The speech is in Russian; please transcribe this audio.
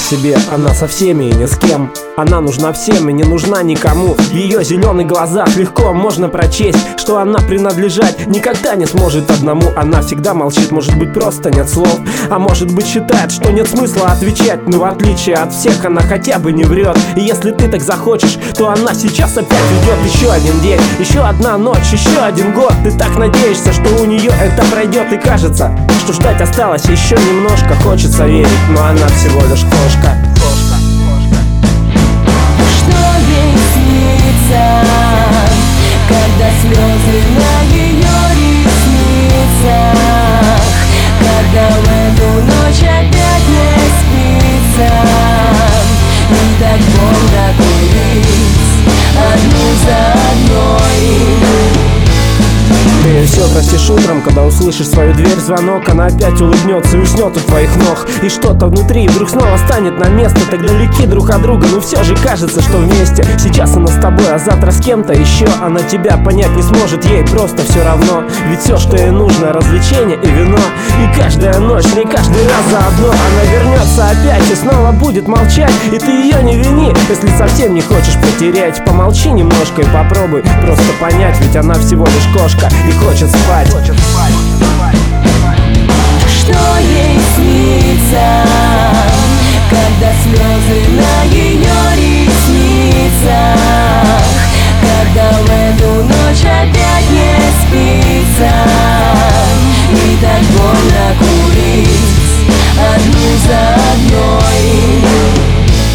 себе, она со всеми и ни с кем. Она нужна всем и не нужна никому. В ее зеленых глазах легко можно прочесть, что она принадлежать никогда не сможет одному. Она всегда молчит, может быть просто нет слов, а может быть считает, что нет смысла отвечать. Но в отличие от всех она хотя бы не врет. И если ты так захочешь, то она сейчас опять ведет еще один день, еще одна ночь, еще один год. Ты так надеешься, что у нее это пройдет, и кажется, что ждать осталось еще немножко. Хочется верить, но она всего лишь кошка. Что ей снится, когда слезы на ее ресницах, когда в эту ночь опять не спится, и так больно курить одну за одной. Ты все простишь утром, когда услышишь свою дверь звонок. Она опять улыбнется и уснет у твоих ног. И что-то внутри вдруг снова станет на место. Так далеки друг от друга, но все же кажется, что вместе. Сейчас она с тобой, а завтра с кем-то еще. Она тебя понять не сможет, ей просто все равно. Ведь все, что ей нужно, развлечение и вино. И каждая ночь, не каждый раз заодно. Она вернется опять и снова будет молчать. И ты ее не вини, если совсем не хочешь потерять. Помолчи немножко и попробуй просто понять. Ведь она всего лишь кошка и хочет спать. Что ей снится, когда слезы на ее ресницах, когда в